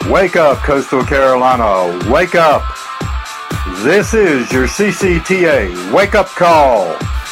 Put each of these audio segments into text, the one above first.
Wake up, Coastal Carolina. Wake up. This is your CCTA wake-up call.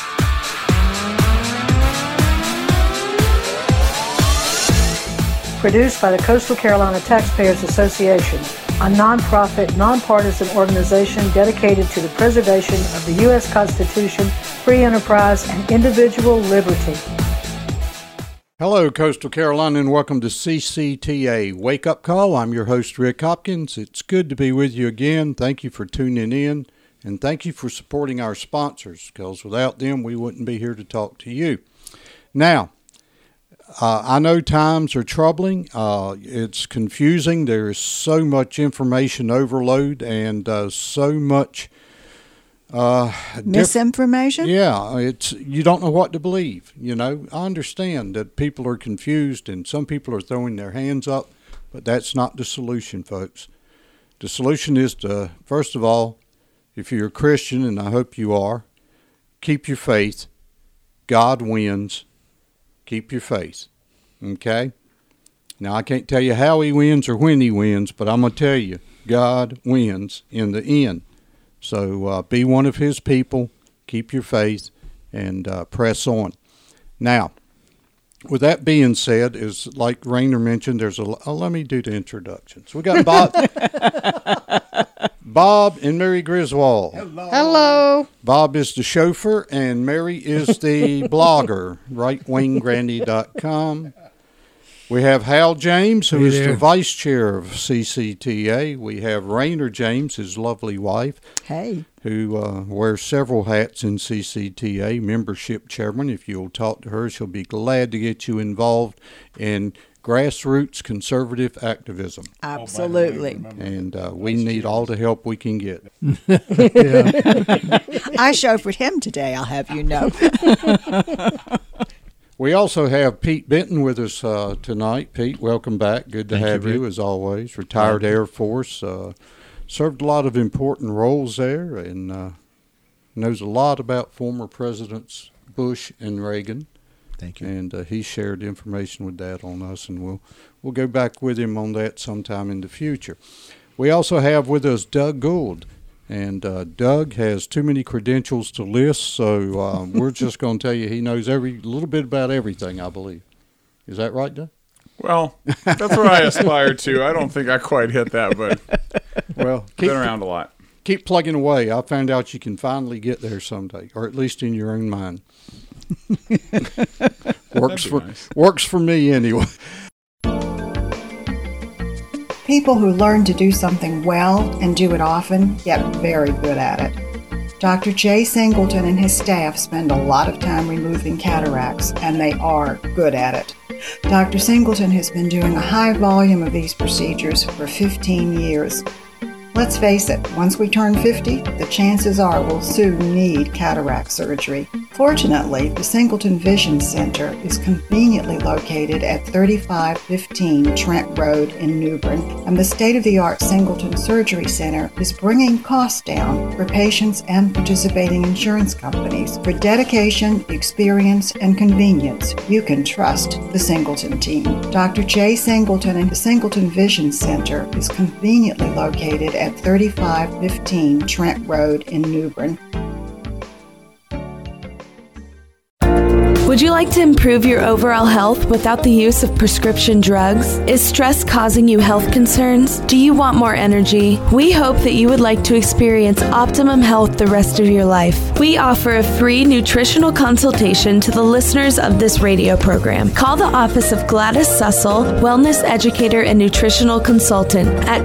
Produced by the Coastal Carolina Taxpayers Association, a nonprofit, nonpartisan organization dedicated to the preservation of the U.S. Constitution, free enterprise, and individual liberty. Hello, Coastal Carolina, and welcome to CCTA Wake Up Call. I'm your host, Rick Hopkins. It's good to be with you again. Thank you for tuning in, and thank you for supporting our sponsors, because without them, we wouldn't be here to talk to you. Now, I know times are troubling. It's confusing. There's so much information overload and so much misinformation. Yeah, you don't know what to believe. You know, I understand that people are confused and some people are throwing their hands up, but that's not the solution, folks. The solution is to, first of all, if you're a Christian, and I hope you are, keep your faith. God wins. Keep your faith. Okay? Now, I can't tell you how he wins or when he wins, but I'm going to tell you, God wins in the end. So be one of his people, keep your faith, and press on. Now, with that being said, is like Rainer mentioned, there's let me do the introductions. We got Bob and Mary Griswold. Hello. Bob is the chauffeur, and Mary is the blogger, rightwinggrandy.com. We have Hal James, who is the vice chair of CCTA. We have Rainer James, his lovely wife, who wears several hats in CCTA, membership chairman. If you'll talk to her, she'll be glad to get you involved in grassroots conservative activism. Absolutely. And we need all the help we can get. I chauffeured him today, I'll have you know. We also have Pete Benton with us tonight. Pete, welcome back. Good to have you, as always. Retired Air Force. Served a lot of important roles there and knows a lot about former Presidents Bush and Reagan. Thank you. And he shared information with that on us, and we'll go back with him on that sometime in the future. We also have with us Doug Gould. And Doug has too many credentials to list, so we're just going to tell you he knows a little bit about everything, I believe. Is that right, Doug? Well, that's what I aspire to. I don't think I quite hit that, but been around a lot. Keep plugging away. I found out you can finally get there someday, or at least in your own mind. Works for me anyway. People who learn to do something well and do it often get very good at it. Dr. Jay Singleton and his staff spend a lot of time removing cataracts, and they are good at it. Dr. Singleton has been doing a high volume of these procedures for 15 years. Let's face it, once we turn 50, the chances are we'll soon need cataract surgery. Fortunately, the Singleton Vision Center is conveniently located at 3515 Trent Road in New Bern, and the state-of-the-art Singleton Surgery Center is bringing costs down for patients and participating insurance companies. For dedication, experience, and convenience, you can trust the Singleton team. Dr. Jay Singleton and the Singleton Vision Center is conveniently located at 3515 Trent Road in New Bern. Would you like to improve your overall health without the use of prescription drugs? Is stress causing you health concerns? Do you want more energy? We hope that you would like to experience optimum health the rest of your life. We offer a free nutritional consultation to the listeners of this radio program. Call the office of Gladys Sussel, Wellness Educator and Nutritional Consultant at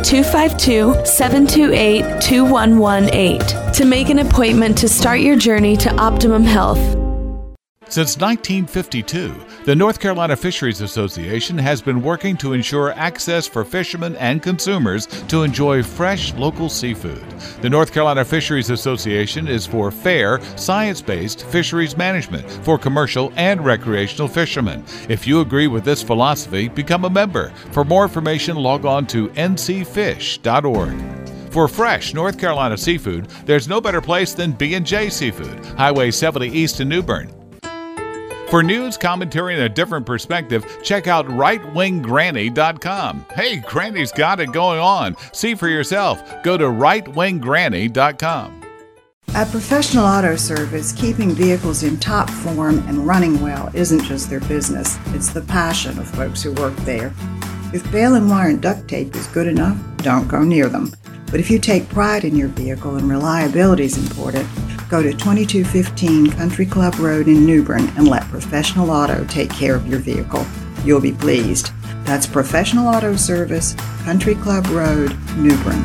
252-728-2118 to make an appointment to start your journey to optimum health. Since 1952, the North Carolina Fisheries Association has been working to ensure access for fishermen and consumers to enjoy fresh local seafood. The North Carolina Fisheries Association is for fair, science-based fisheries management for commercial and recreational fishermen. If you agree with this philosophy, become a member. For more information, log on to ncfish.org. For fresh North Carolina seafood, there's no better place than B&J Seafood, Highway 70 East in New Bern. For news, commentary, and a different perspective, check out rightwinggranny.com. Hey, Granny's got it going on. See for yourself. Go to rightwinggranny.com. At Professional Auto Service, keeping vehicles in top form and running well isn't just their business, it's the passion of folks who work there. If bale and wire and duct tape is good enough, don't go near them. But if you take pride in your vehicle and reliability is important, go to 2215 Country Club Road in New Bern and let Professional Auto take care of your vehicle. You'll be pleased. That's Professional Auto Service, Country Club Road, New Bern.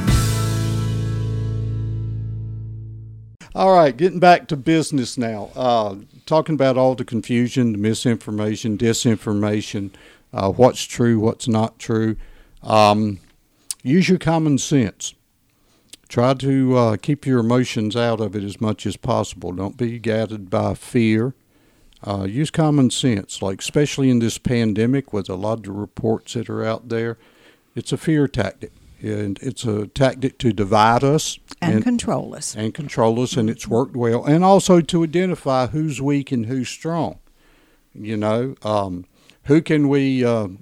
All right, getting back to business now. Talking about all the confusion, the misinformation, disinformation, what's true, what's not true. Use your common sense. Try to keep your emotions out of it as much as possible. Don't be guided by fear. Use common sense, like especially in this pandemic with a lot of the reports that are out there. It's a fear tactic, and it's a tactic to divide us. And control us. And control us, and it's worked well. And also to identify who's weak and who's strong. You know, who can we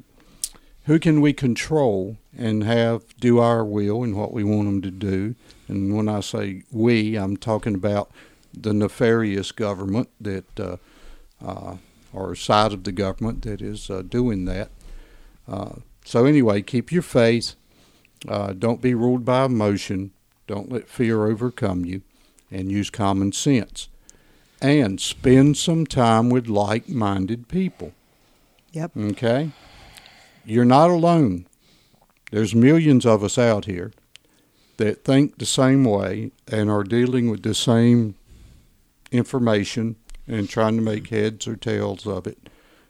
control and have do our will and what we want them to do. And when I say we, I'm talking about the nefarious government that, or side of the government that is doing that. So anyway, keep your faith. Don't be ruled by emotion. Don't let fear overcome you, and use common sense. And spend some time with like-minded people. Yep. Okay? You're not alone. There's millions of us out here that think the same way and are dealing with the same information and trying to make heads or tails of it.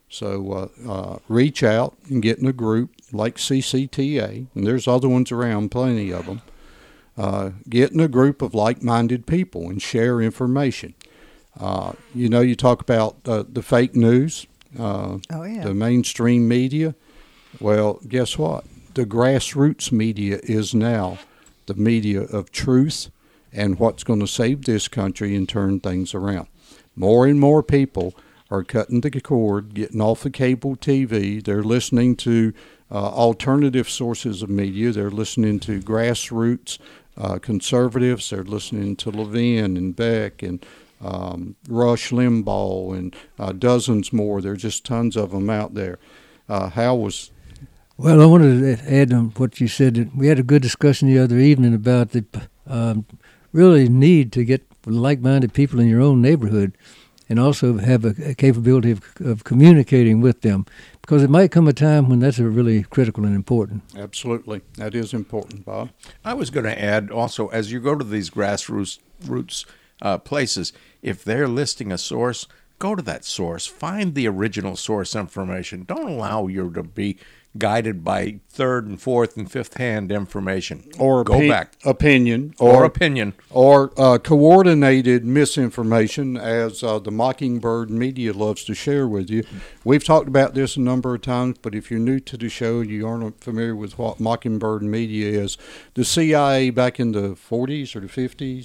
So reach out and get in a group like CCTA, and there's other ones around, plenty of them. Get in a group of like-minded people and share information. You know, you talk about the fake news, the mainstream media. Well, guess what? The grassroots media is now the media of truth and what's going to save this country and turn things around. More and more people are cutting the cord, getting off of cable TV. They're listening to alternative sources of media. They're listening to grassroots conservatives. They're listening to Levin and Beck and Rush Limbaugh and dozens more. There are just tons of them out there. Hal was... Well, I wanted to add on what you said. We had a good discussion the other evening about the really need to get like-minded people in your own neighborhood and also have a capability of communicating with them, because it might come a time when that's really critical and important. Absolutely. That is important, Bob. I was going to add also, as you go to these grassroots places, if they're listing a source, go to that source. Find the original source information. Don't allow you to be guided by third and fourth and fifth hand information. Or go back. Opinion. Or opinion. Or coordinated misinformation, as the Mockingbird media loves to share with you. We've talked about this a number of times, but if you're new to the show and you aren't familiar with what Mockingbird media is, the CIA back in the 40s or the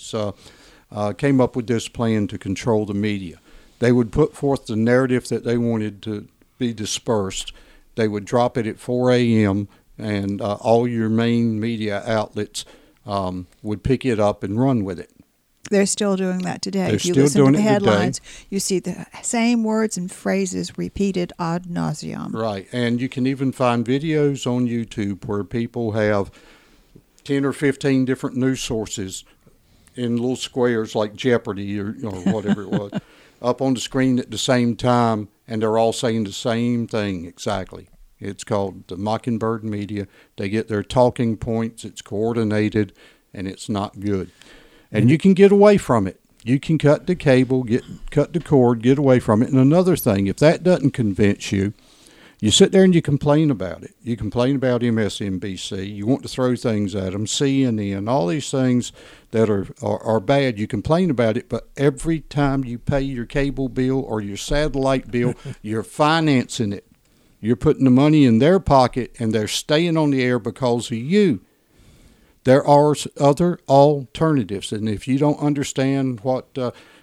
50s came up with this plan to control the media. They would put forth the narrative that they wanted to be dispersed. They would drop it at 4 a.m., and all your main media outlets would pick it up and run with it. They're still doing that today. They're if you still listen doing to the it headlines, today. You see the same words and phrases repeated ad nauseum. Right, and you can even find videos on YouTube where people have 10 or 15 different news sources in little squares like Jeopardy or whatever it was, up on the screen at the same time, and they're all saying the same thing exactly. It's called the Mockingbird media. They get their talking points. It's coordinated, and it's not good. And you can get away from it. You can cut the cable, cut the cord, get away from it. And another thing, if that doesn't convince you, you sit there and you complain about it. You complain about MSNBC. You want to throw things at them, CNN, all these things that are bad. You complain about it, but every time you pay your cable bill or your satellite bill, you're financing it. You're putting the money in their pocket, and they're staying on the air because of you. There are other alternatives, and if you don't understand what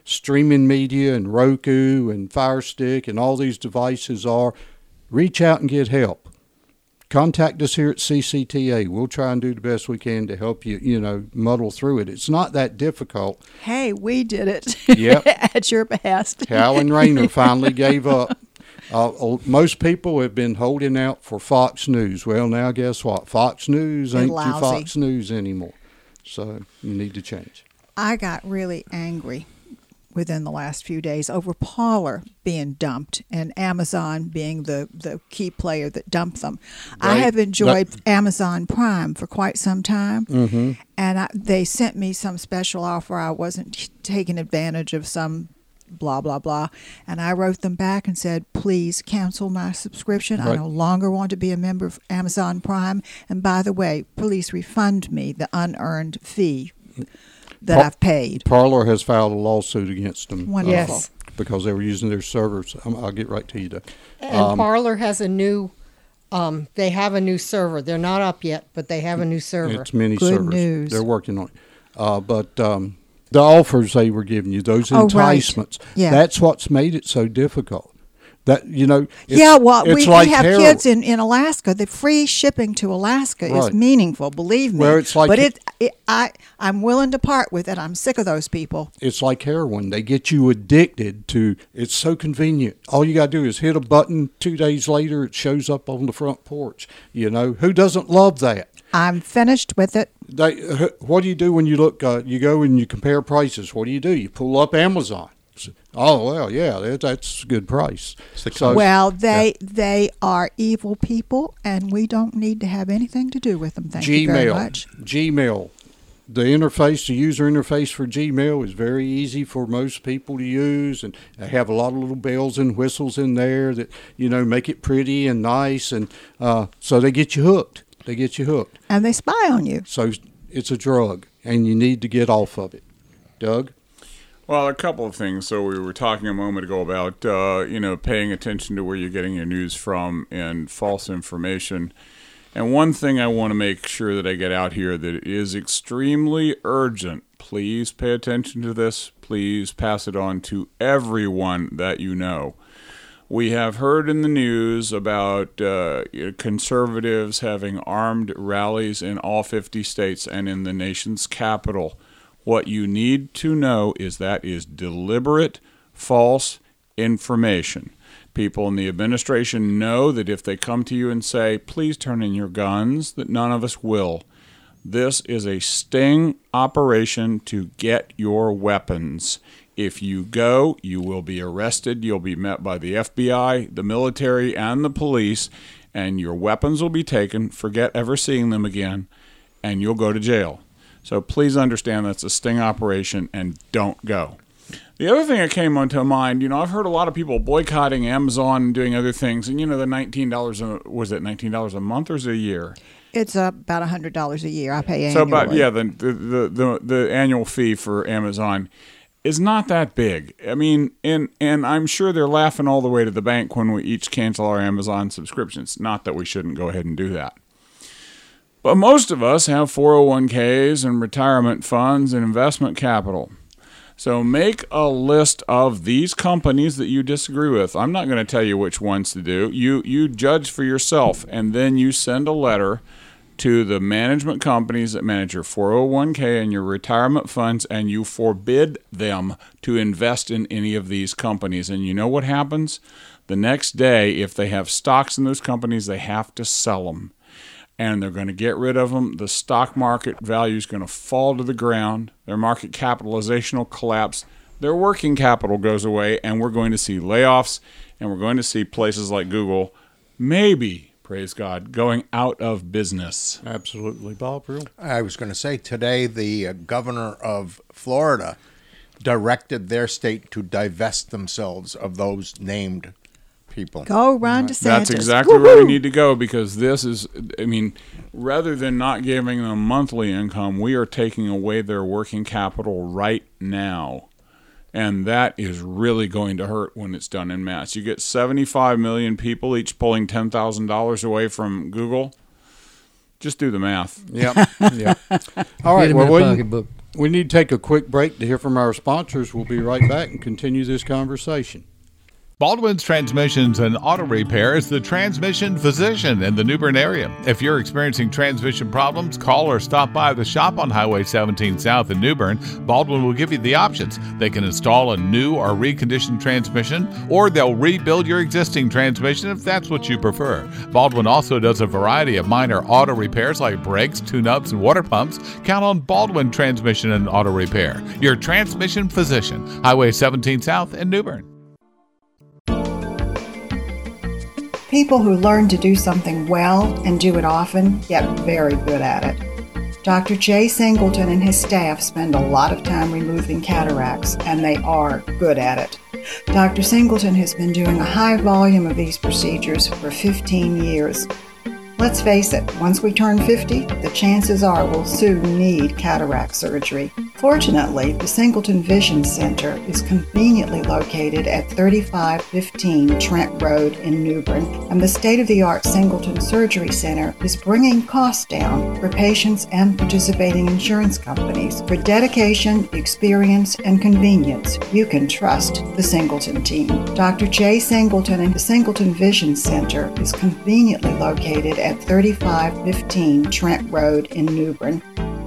streaming media and Roku and Fire Stick and all these devices are, reach out and get help. Contact us here at CCTA. We'll try and do the best we can to help you, muddle through it. It's not that difficult. Hey, we did it. Yep. At your behest. Hal and Rayner finally gave up. Most people have been holding out for Fox News. Well, now guess what? Fox News ain't your Fox News anymore. So you need to change. I got really angry within the last few days over Parler being dumped and Amazon being the key player that dumped them. Right. I have enjoyed Amazon Prime for quite some time, and they sent me some special offer. I wasn't taking advantage of some blah, blah, blah, and I wrote them back and said, please cancel my subscription. Right. I no longer want to be a member of Amazon Prime, and by the way, please refund me the unearned fee that I've paid. Parler has filed a lawsuit against them. Wonderful. Yes. Because they were using their servers. I'll get right to you, Doug. And Parler has a new, they have a new server. They're not up yet, but they have a new server. It's many Good servers. News. They're working on it. But the offers they were giving you, those enticements, right. That's what's made it so difficult. That, we have heroin. kids in Alaska. The free shipping to Alaska is meaningful, believe me. Well, it's like I'm willing to part with it. I'm sick of those people. It's like heroin. They get you addicted to. It's so convenient. All you got to do is hit a button. 2 days later, it shows up on the front porch. Who doesn't love that? I'm finished with it. What do you do when you look? You go and you compare prices. What do? You pull up Amazon. Oh, well, yeah, that's a good price. They are evil people, and we don't need to have anything to do with them. Thank you very much. Gmail. The user interface for Gmail is very easy for most people to use, and they have a lot of little bells and whistles in there that, make it pretty and nice, and so they get you hooked. And they spy on you. So it's a drug, and you need to get off of it. Doug? Well, a couple of things. So we were talking a moment ago about, paying attention to where you're getting your news from and false information. And one thing I want to make sure that I get out here that is extremely urgent. Please pay attention to this. Please pass it on to everyone that you know. We have heard in the news about conservatives having armed rallies in all 50 states and in the nation's capital. What you need to know is that is deliberate, false information. People in the administration know that if they come to you and say, please turn in your guns, that none of us will. This is a sting operation to get your weapons. If you go, you will be arrested. You'll be met by the FBI, the military, and the police, and your weapons will be taken. Forget ever seeing them again, and you'll go to jail. So please understand that's a sting operation, and don't go. The other thing that came onto mind, I've heard a lot of people boycotting Amazon and doing other things, and the $19, was it $19 a month or is it a year? It's about $100 a year. I pay annually. So the annual fee for Amazon is not that big. I mean, and I'm sure they're laughing all the way to the bank when we each cancel our Amazon subscriptions. Not that we shouldn't go ahead and do that. But most of us have 401ks and retirement funds and investment capital. So make a list of these companies that you disagree with. I'm not going to tell you which ones to do. You judge for yourself, and then you send a letter to the management companies that manage your 401k and your retirement funds, and you forbid them to invest in any of these companies. And you know what happens? The next day, if they have stocks in those companies, they have to sell them. And they're going to get rid of them. The stock market value is going to fall to the ground. Their market capitalization will collapse. Their working capital goes away, and we're going to see layoffs, and we're going to see places like Google, maybe, praise God, going out of business. Absolutely. Bob, real? I was going to say today the governor of Florida directed their state to divest themselves of those named people. Go Ron DeSantis. That's exactly where we need to go, because this is, rather than not giving them monthly income, we are taking away their working capital right now. And that is really going to hurt when it's done en masse. You get 75 million people each pulling $10,000 away from Google. Just do the math. Yep. All right. Well, We need to take a quick break to hear from our sponsors. We'll be right back and continue this conversation. Baldwin's Transmissions and Auto Repair is the transmission physician in the New Bern area. If you're experiencing transmission problems, call or stop by the shop on Highway 17 South in New Bern. Baldwin will give you the options. They can install a new or reconditioned transmission, or they'll rebuild your existing transmission if that's what you prefer. Baldwin also does a variety of minor auto repairs like brakes, tune-ups, and water pumps. Count on Baldwin Transmission and Auto Repair, your transmission physician. Highway 17 South in New Bern. People who learn to do something well and do it often get very good at it. Dr. Jay Singleton and his staff spend a lot of time removing cataracts, and they are good at it. Dr. Singleton has been doing a high volume of these procedures for 15 years. Let's face it, once we turn 50, the chances are we'll soon need cataract surgery. Fortunately, the Singleton Vision Center is conveniently located at 3515 Trent Road in New Bern, and the state-of-the-art Singleton Surgery Center is bringing costs down for patients and participating insurance companies. For dedication, experience, and convenience, you can trust the Singleton team. Dr. Jay Singleton and the Singleton Vision Center is conveniently located at 3515 Trent Road in New Bern.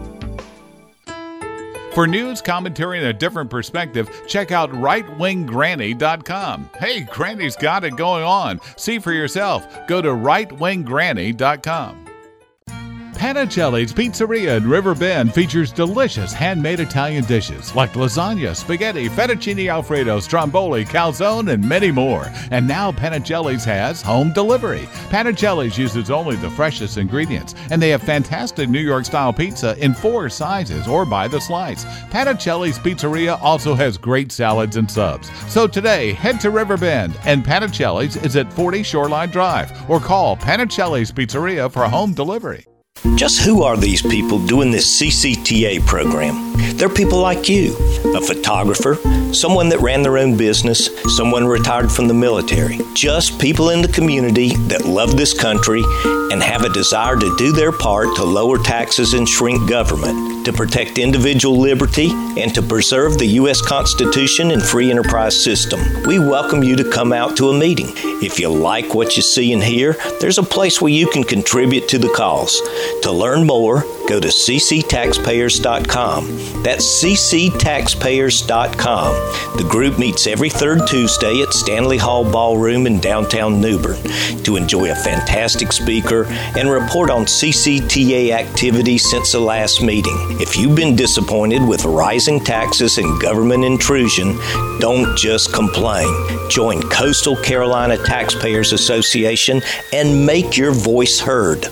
For news, commentary, and a different perspective, check out rightwinggranny.com. Hey, Granny's got it going on. See for yourself. Go to rightwinggranny.com. Panicelli's Pizzeria in River Bend features delicious handmade Italian dishes like lasagna, spaghetti, fettuccine alfredo, stromboli, calzone, and many more. And now Panicelli's has home delivery. Panicelli's uses only the freshest ingredients, and they have fantastic New York-style pizza in 4 sizes or by the slice. Panicelli's Pizzeria also has great salads and subs. So today, head to River Bend, and Panicelli's is at 40 Shoreline Drive, or call Panicelli's Pizzeria for home delivery. Just who are these people doing this CCTA program? They're people like you, a photographer, someone that ran their own business, someone retired from the military. Just people in the community that love this country and have a desire to do their part to lower taxes and shrink government, to protect individual liberty, and to preserve the U.S. Constitution and free enterprise system. We welcome you to come out to a meeting. If you like what you see and hear, there's a place where you can contribute to the cause. To learn more, go to cctaxpayers.com. That's cctaxpayers.com. The group meets every third Tuesday at Stanley Hall Ballroom in downtown New Bern to enjoy a fantastic speaker and report on CCTA activities since the last meeting. If you've been disappointed with rising taxes and government intrusion, don't just complain. Join Coastal Carolina Taxpayers Association and make your voice heard.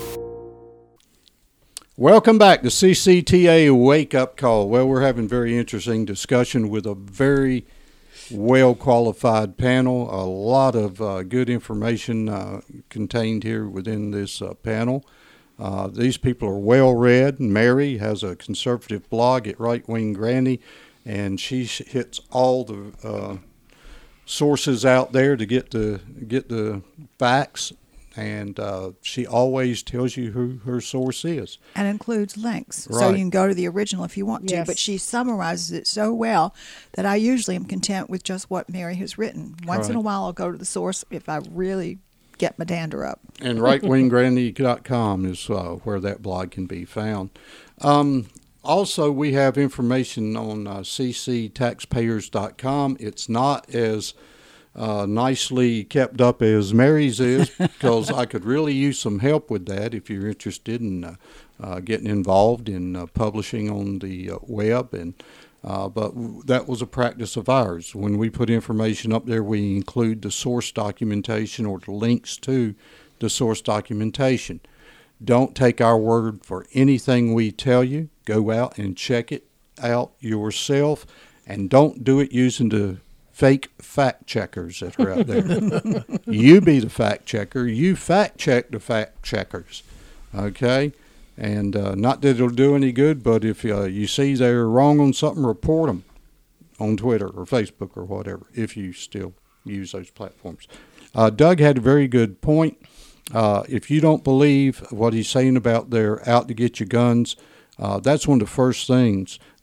Welcome back to CCTA Wake Up Call. Well, we're having very interesting discussion with a very well-qualified panel. A lot of good information contained here within this panel. These people are well-read. Mary has a conservative blog at Right Wing Granny, and she hits all the sources out there to get the facts. And she always tells you who her source is. And includes links. Right. So you can go to the original if you want to. Yes. But she summarizes it so well that I usually am content with just what Mary has written. Once in a while I'll go to the source if I really get my dander up. And rightwinggranny.com is where that blog can be found. Also, we have information on cctaxpayers.com. It's not as nicely kept up as Mary's is, because I could really use some help with that if you're interested in getting involved in publishing on the web. And but that was a practice of ours. When we put information up there, we include the source documentation or the links to the source documentation. Don't take our word for anything we tell you. Go out and check it out yourself, and don't do it using the fake fact checkers that are out there. You be the fact checker. You fact check the fact checkers. Okay? And not that it'll do any good, but if you see they're wrong on something, report them on Twitter or Facebook or whatever, if you still use those platforms. Doug had a very good point. If you don't believe what he's saying about they're out to get your guns, that's one of the first things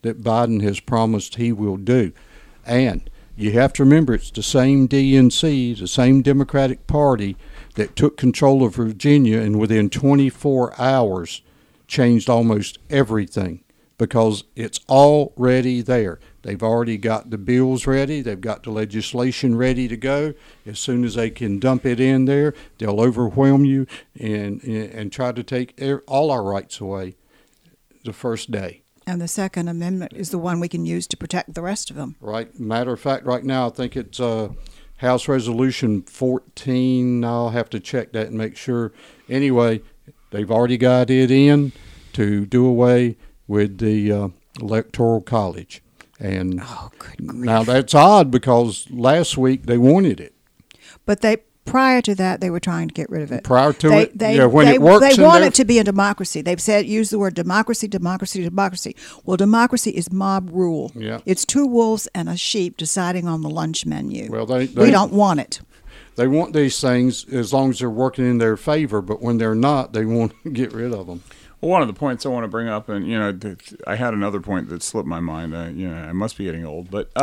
that Biden has promised he will do. And you have to remember, it's the same DNC, the same Democratic Party that took control of Virginia and within 24 hours changed almost everything, because it's already there. They've already got the bills ready. They've got the legislation ready to go. As soon as they can dump it in there, they'll overwhelm you and try to take all our rights away the first day. And the Second Amendment is the one we can use to protect the rest of them. Right. Matter of fact, right now I think it's House Resolution 14. I'll have to check that and make sure. Anyway, they've already got it in to do away with the Electoral College. And now that's odd, because last week they wanted it. But prior to that, they were trying to get rid of it. When it works, they want it to be a democracy. They've use the word democracy, democracy, democracy. Well, democracy is mob rule. Yeah. It's two wolves and a sheep deciding on the lunch menu. Well, we don't want it. They want these things as long as they're working in their favor, but when they're not, they want to get rid of them. Well, one of the points I want to bring up, and I had another point that slipped my mind. I must be getting old, but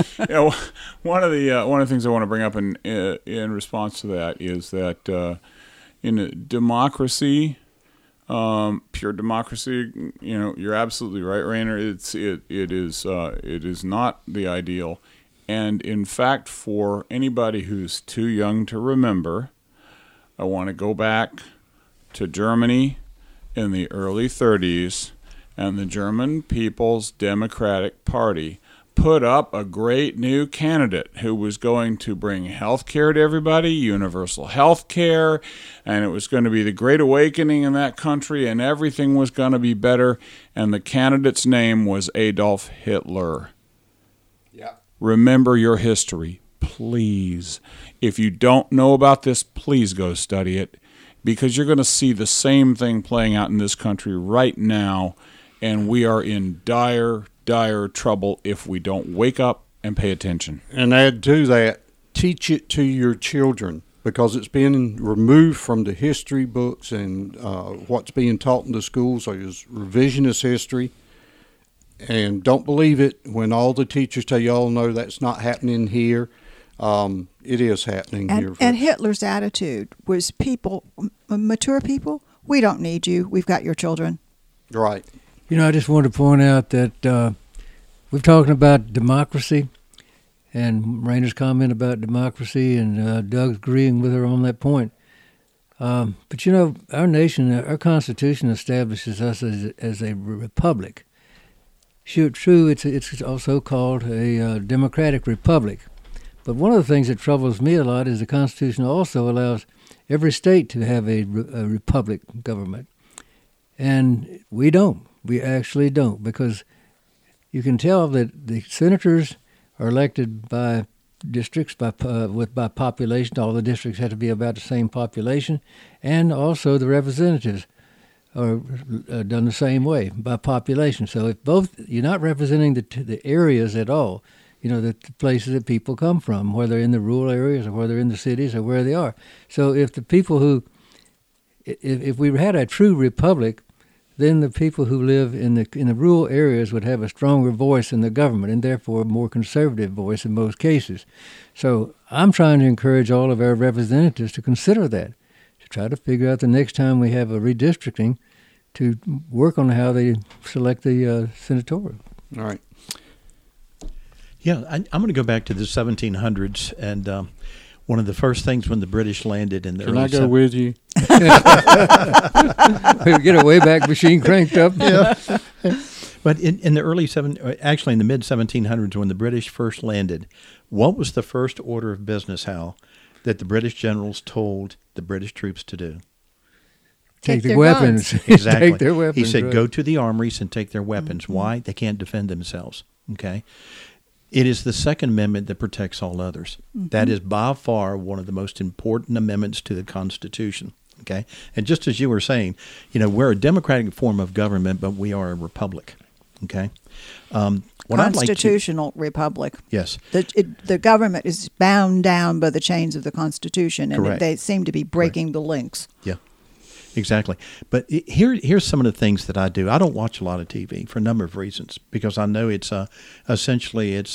one of the things I want to bring up in response to that is that in a democracy, pure democracy, you're absolutely right, Rainer. It is not the ideal, and in fact, for anybody who's too young to remember, I want to go back to Germany in the early 30s, and the German People's Democratic Party put up a great new candidate who was going to bring health care to everybody, universal health care, and it was going to be the Great Awakening in that country, and everything was going to be better, and the candidate's name was Adolf Hitler. Yeah. Remember your history, please. If you don't know about this, please go study it, because you're going to see the same thing playing out in this country right now, and we are in dire, dire trouble if we don't wake up and pay attention. And add to that, teach it to your children, because it's been removed from the history books, and what's being taught in the schools is revisionist history. And don't believe it when all the teachers tell you, oh, no, that's not happening here. It is happening here. And Hitler's attitude was mature people, we don't need you. We've got your children. Right. I just want to point out that we're talking about democracy, and Rainer's comment about democracy, and Doug's agreeing with her on that point. But, our nation, our Constitution establishes us as a republic. True, it's also called a democratic republic. But one of the things that troubles me a lot is the Constitution also allows every state to have a republic government. And we don't. We actually don't, because you can tell that the senators are elected by districts, by population. All the districts have to be about the same population. And also the representatives are done the same way, by population. So if you're not representing the areas at all, the places that people come from, whether in the rural areas or whether in the cities or where they are. So if the people if we had a true republic, then the people who live in the rural areas would have a stronger voice in the government, and therefore a more conservative voice in most cases. So I'm trying to encourage all of our representatives to consider that, to try to figure out the next time we have a redistricting, to work on how they select the senatorial. All right. Yeah, I'm going to go back to the 1700s, and one of the first things when the British landed in the Can I go with you? Get a Wayback Machine cranked up. Yeah. But in the in the mid 1700s, when the British first landed, what was the first order of business, Hal, that the British generals told the British troops to do? Take their weapons. Exactly. Take their weapons. He said, right. go to the armories and take their weapons. Mm-hmm. Why? They can't defend themselves. Okay. It is the Second Amendment that protects all others. Mm-hmm. That is by far one of the most important amendments to the Constitution. Okay, and just as you were saying, we're a democratic form of government, but we are a republic. Okay, constitutional republic. Yes, the government is bound down by the chains of the Constitution, and correct. They seem to be breaking the links. Yeah. Exactly. But here's some of the things that I do. I don't watch a lot of TV for a number of reasons, because I know it's essentially it's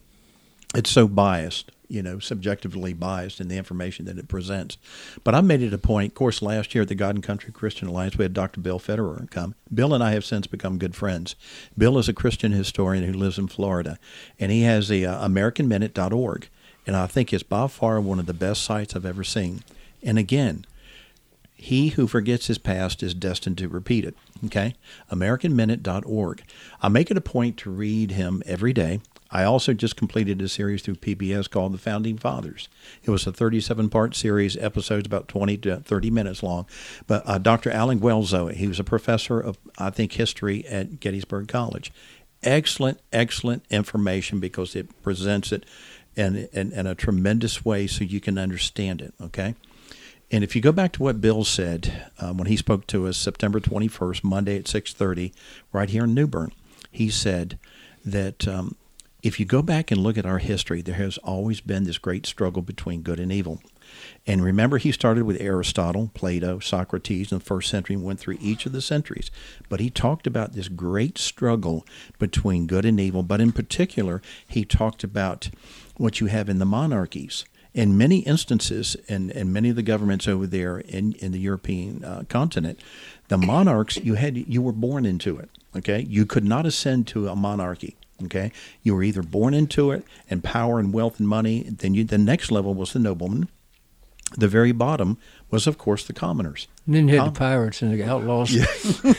so biased, subjectively biased in the information that it presents. But I made it a point. Of course, last year at the God and Country Christian Alliance, we had Dr. Bill Federer come. Bill and I have since become good friends. Bill is a Christian historian who lives in Florida, and he has the AmericanMinute.org, and I think it's by far one of the best sites I've ever seen. And again, he who forgets his past is destined to repeat it. Okay? AmericanMinute.org. I make it a point to read him every day. I also just completed a series through PBS called The Founding Fathers. It was a 37-part series, episodes about 20 to 30 minutes long. But Dr. Alan Guelzo, he was a professor of, I think, history at Gettysburg College. Excellent, excellent information because it presents it in a tremendous way so you can understand it, okay? And if you go back to what Bill said when he spoke to us September 21st, Monday at 6:30, right here in New Bern, he said that if you go back and look at our history, there has always been this great struggle between good and evil. And remember, he started with Aristotle, Plato, Socrates in the first century and went through each of the centuries. But he talked about this great struggle between good and evil. But in particular, he talked about what you have in the monarchies. In many instances, and many of the governments over there in the European continent, the monarchs, you were born into it. Okay, you could not ascend to a monarchy. Okay, you were either born into it, and power and wealth and money. Then the next level was the nobleman. The very bottom was, of course, the commoners. And then you had the pirates and the outlaws. Yeah.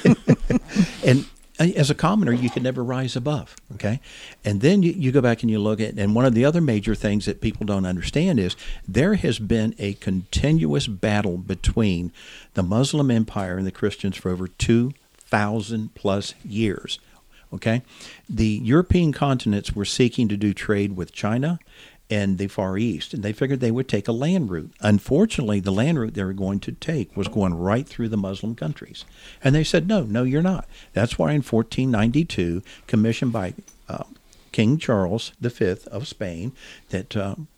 And as a commoner, you could never rise above, okay? And then you go back and you look at, and one of the other major things that people don't understand is there has been a continuous battle between the Muslim Empire and the Christians for over 2,000 plus years, okay? The European continents were seeking to do trade with China and the Far East, and they figured they would take a land route. Unfortunately, the land route they were going to take was going right through the Muslim countries. And they said, no, you're not. That's why in 1492, commissioned by King Charles V of Spain, that,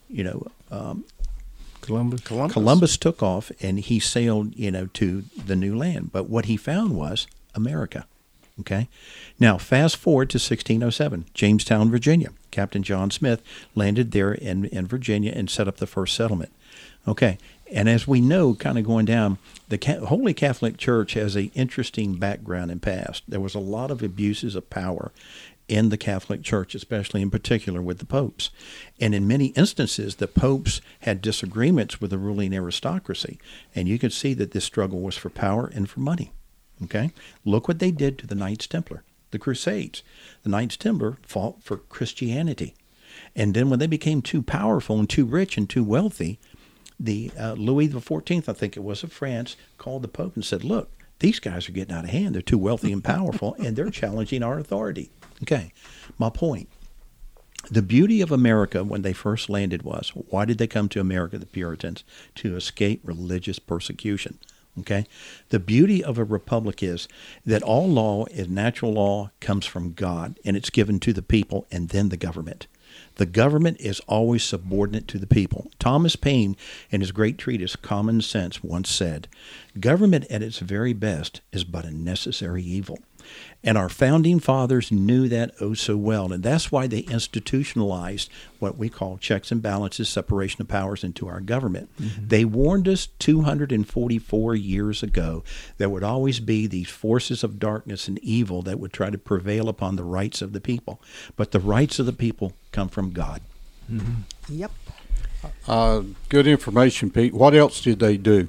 Columbus took off, and he sailed, to the new land. But what he found was America. Okay. Now, fast forward to 1607, Jamestown, Virginia. Captain John Smith landed there in Virginia and set up the first settlement. Okay. And as we know, kind of going down, the Holy Catholic Church has an interesting background and past. There was a lot of abuses of power in the Catholic Church, especially in particular with the popes. And in many instances, the popes had disagreements with the ruling aristocracy. And you could see that this struggle was for power and for money. Okay, look what they did to the Knights Templar, the Crusades. The Knights Templar fought for Christianity. And then when they became too powerful and too rich and too wealthy, the Louis XIV, I think it was, of France, called the Pope and said, look, these guys are getting out of hand. They're too wealthy and powerful, and they're challenging our authority. Okay, my point. The beauty of America when they first landed was, why did they come to America, the Puritans? To escape religious persecution. Okay, the beauty of a republic is that all law is natural law, comes from God, and it's given to the people and then the government. The government is always subordinate to the people. Thomas Paine, in his great treatise, Common Sense, once said, government at its very best is but a necessary evil. And our founding fathers knew that oh so well, and that's why they institutionalized what we call checks and balances, separation of powers into our government. Mm-hmm. They warned us 244 years ago there would always be these forces of darkness and evil that would try to prevail upon the rights of the people. But the rights of the people come from God. Mm-hmm. Yep. Good information, Pete. What else did they do?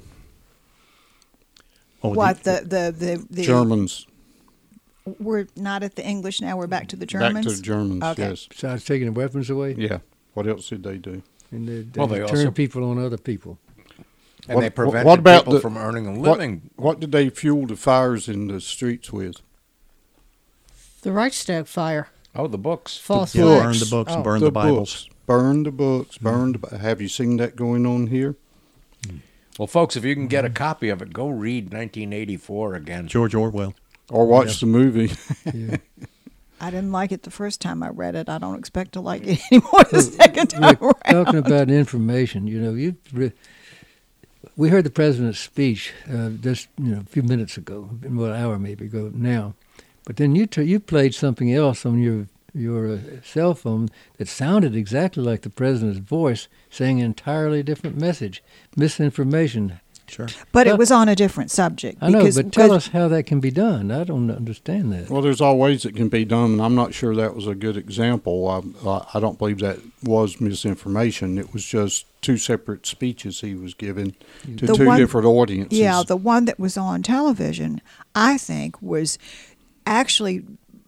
The Germans. We're not at the English now. We're back to the Germans. Back to the Germans, okay. Yes. Besides taking the weapons away? Yeah. What else did they do? And they turn people on other people. And they prevented people from earning a living. What did they fuel the fires in the streets with? The Reichstag fire. Oh, the books. False flags. Burn the books and burn the Bibles. Burn the books. Have you seen that going on here? Well, folks, if you can get a copy of it, go read 1984 again. George Orwell. Or watch the movie. Yeah. I didn't like it the first time I read it. I don't expect to like it anymore the second time around. Talking about information, we heard the president's speech just a few minutes ago, well, an hour maybe ago now. But then you played something else on your cell phone that sounded exactly like the president's voice, saying an entirely different message, misinformation. Sure. But it was on a different subject. I know, but tell us how that can be done. I don't understand that. Well, there's all ways it can be done, and I'm not sure that was a good example. I don't believe that was misinformation. It was just two separate speeches he was giving to two different audiences. Yeah, the one that was on television, I think, was actually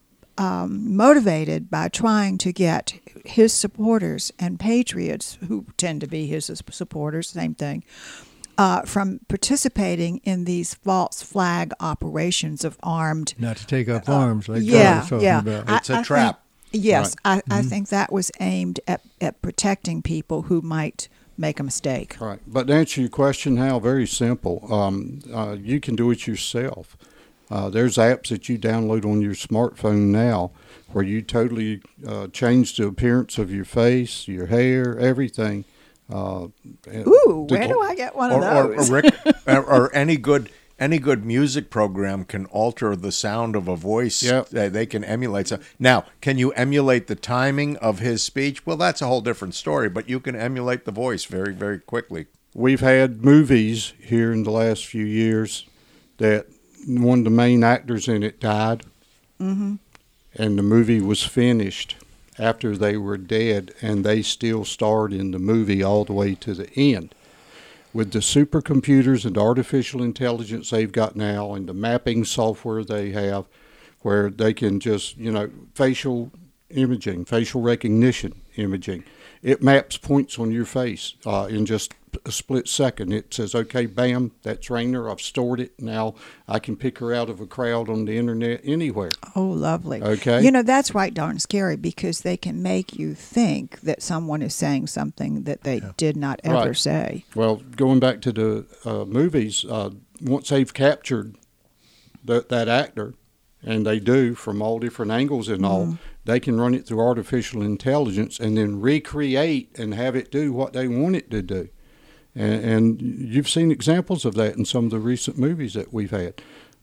motivated by trying to get his supporters and patriots, who tend to be his supporters, same thing, from participating in these false flag operations of armed. Not to take up arms, like yeah, was talking about. It's a trap. Yes, Right. I think that was aimed at protecting people who might make a mistake. Right. But to answer your question, Hal, very simple. You can do it yourself. There's apps that you download on your smartphone now where you totally change the appearance of your face, your hair, everything. Ooh, where do I get one of those? Or any good music program can alter the sound of a voice. Yep. They can emulate. So now, can you emulate the timing of his speech? Well, that's a whole different story. But you can emulate the voice very, very quickly. We've had movies here in the last few years that one of the main actors in it died, and the movie was finished after they were dead, and they still starred in the movie all the way to the end. With the supercomputers and artificial intelligence they've got now and the mapping software they have, where they can just, facial imaging, facial recognition imaging, it maps points on your face in just a split second. It says, okay, bam, that's Rainer. I've stored it. Now I can pick her out of a crowd on the internet anywhere. Oh, lovely. Okay. That's right darn scary because they can make you think that someone is saying something that they did not ever say. Well, going back to the movies, once they've captured that actor, and they do from all different angles and all, they can run it through artificial intelligence and then recreate and have it do what they want it to do. And you've seen examples of that in some of the recent movies that we've had.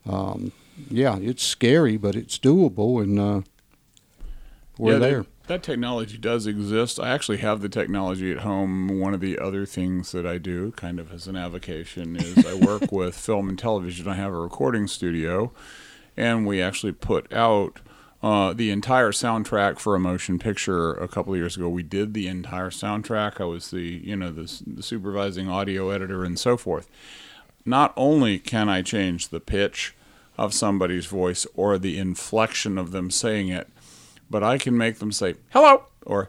It's scary, but it's doable, and we're there. That technology does exist. I actually have the technology at home. One of the other things that I do, kind of as an avocation, is I work with film and television. I have a recording studio, and we actually put out the entire soundtrack for a motion picture a couple of years ago. We did the entire soundtrack. I was the supervising audio editor and so forth. Not only can I change the pitch of somebody's voice or the inflection of them saying it, but I can make them say hello or